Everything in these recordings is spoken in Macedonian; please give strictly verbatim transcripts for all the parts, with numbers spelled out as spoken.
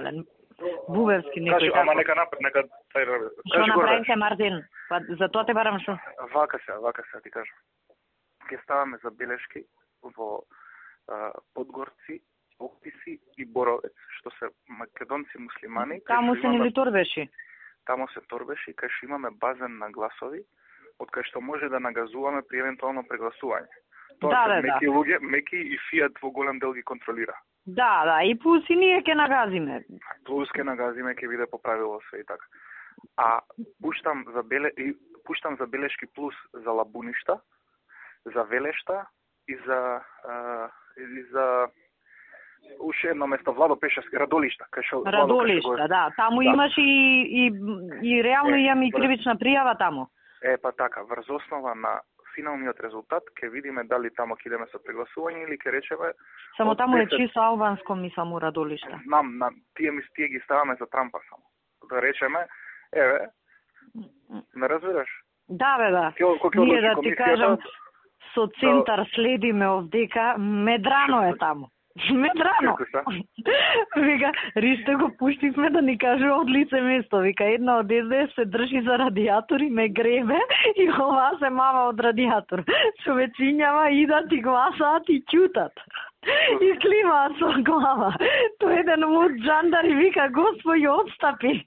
нормален. Бубевски некој Кажи, така. ама нека напред, нека тај раби. Што направите, Мартин? Па за тоа те барам што? Вака се, вака се ти кажам. Ке ставаме забелешки во а, Подгорци, Описи и Боровец, што се македонци муслимани. Таму се нели торбеши? Таму се торбеши, кај што имаме базен на гласови, од кај што може да нагазуваме при евентуално прегласување. Тоа Да, се да, меки да. луѓе, меки и Фиат во голем дел ги контролира. Да, да, и плюс и ние ќе нагазиме. Плюс ке нагазиме, ќе биде поправило све и така. А пуштам за беле и пуштам за белешки плюс за Лабуништа, за Велешта и за а, и за уште едно место Владо Пешевски, Радолишта, кај што Радолишта, да, таму да. имаш и и и реално е, имам и кривична пријава таму. Е, па така, врз основа на финалниот резултат ќе видиме дали тамо ќе идеме со прегласување или ќе речеме Само таму е десет чисто албанско, мислам, у Радолишта. Знам, на тие ми тие ги ставаме за Трампа само. Да речеме, еве, ме разбираш? Да, бе, да. Ке, ко, ке Ние одлучи да ти кажам, комисијата, со центар следиме овдека, Медрано е таму. Медрано. Циркуса? Вика, Ристе го пуштивме да ни каже од лице место. Вика, една од ес де ес се држи за радиатори, ме гребе и ова се мама од радиатор. Човечињава идат и гласаат и ќутат. И климаат со глава. Тој еден муд джандар и вика, Господи, отстапи.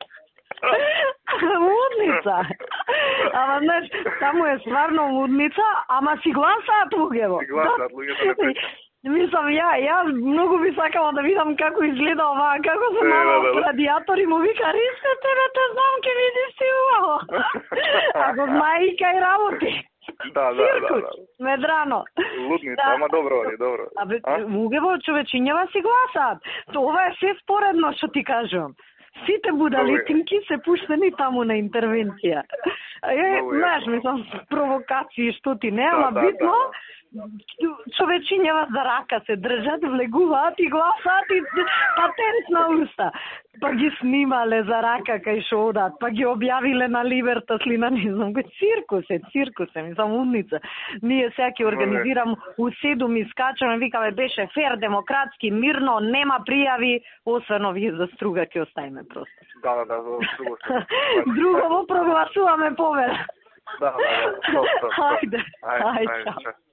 Мудница. Ама, знаеш, таму е стварно мудница, ама си гласаат луѓево. Си гласаат луѓето не пречат. Мислам, ја, ја многу би сакала да видам како изгледа оваа, како се мама од радиатори, му вика, Ристе, тебе те знам, ке видиш ти убаво. Ако знае и кај работи. Да, да, да, да. Медрано. Лудница, ама добро е, добро. Абе, луѓево човечињава си гласаат. Тоа е се споредно што ти кажувам. Сите будалитинки се пуштени таму на интервенција. Е, знаеш, мислам, провокации што ти не, ама да, битно, да, човечињава за рака се држат, влегуваат и гласаат и патент на уста. Па ги снимале за рака кај што одат, па ги објавиле на Либертас ли на не знам, кој циркус е, циркус е, мислам, умница. Ние сега ќе организирам у седум искачаме, викаме, беше фер, демократски, мирно, нема пријави, освен овие за струга ќе оставиме просто. Да, да, да, за струга. Друго прогласуваме победа. Да, да, да. Хајде, хајде, чао.